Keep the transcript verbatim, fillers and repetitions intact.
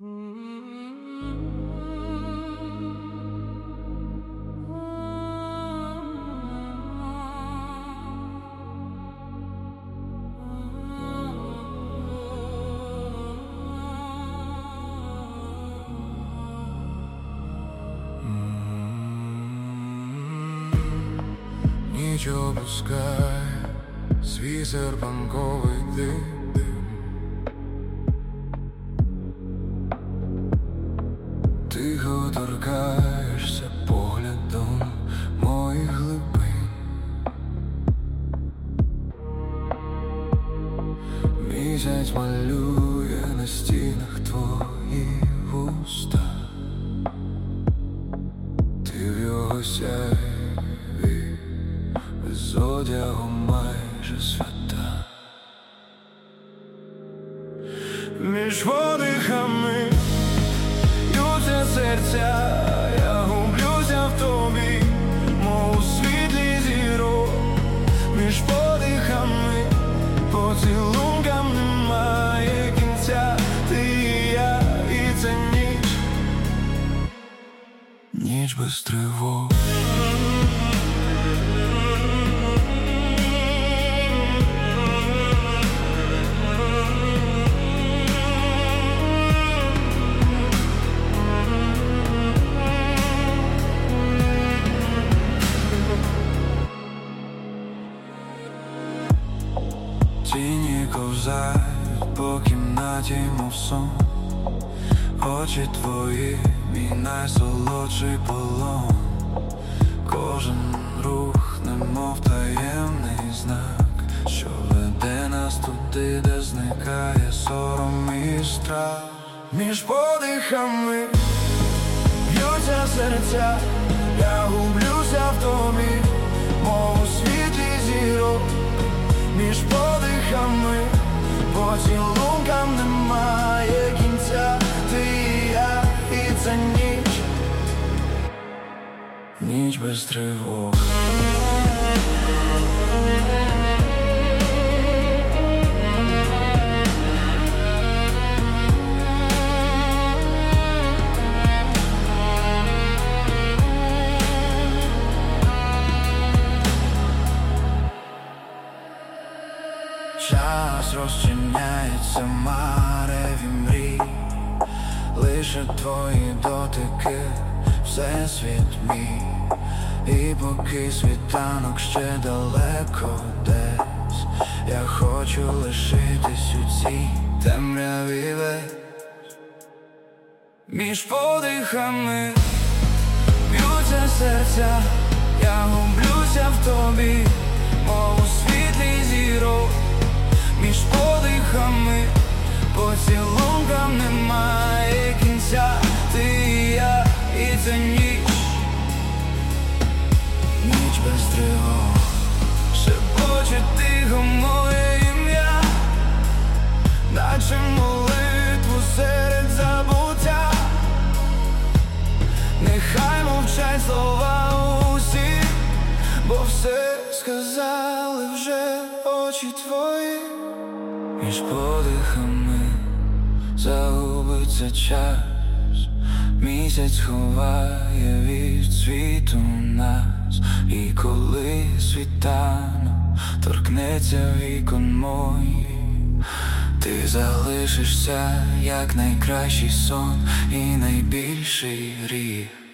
Ніч опускає свій серпанковий дим. Тихо торкаєшся поглядом моїх глибин. Місяць малює на стінах твої вуста. Ти в його сяйві, з одягом майже свята. Між подихами б'ються серця, я гублюся в тобі, мов у світлі зірок. Між подихами, поцілункам немає кінця. Ти і я, і це ніч, ніч без тривог. Тіні ковзають по кімнаті, мов сон. Очі твої, мій найсолодший полон. Кожен рух, немов таємний знак, що веде нас туди, де зникає сором і страх. Між подихами б'ються серця, я гублюся в тобі, мов у світлі зірок. Між подихами, поцілункам немає кінця. Ти і я, і це ніч, ніч без тривог. Час розчиняється в мареві мрій, лише твої дотики, всесвіт мій. І поки світанок ще далеко десь, я хочу лишитись у цій темряві весь. Між подихами б'ються серця, я гублюся в тобі, мов у світлі зірок. Між подихами, поцілункам немає кінця. Ти і я, і це ніч, ніч без тривог. Шепоче тихо моє ім'я, наче молитву серед забуття. Нехай мовчать слова усі, бо все сказали вже очі твої. Між подихами загубиться час, місяць ховає від світу нас. І коли світанок торкнеться вікон моїх, ти залишишся як найкращий сон і найбільший гріх.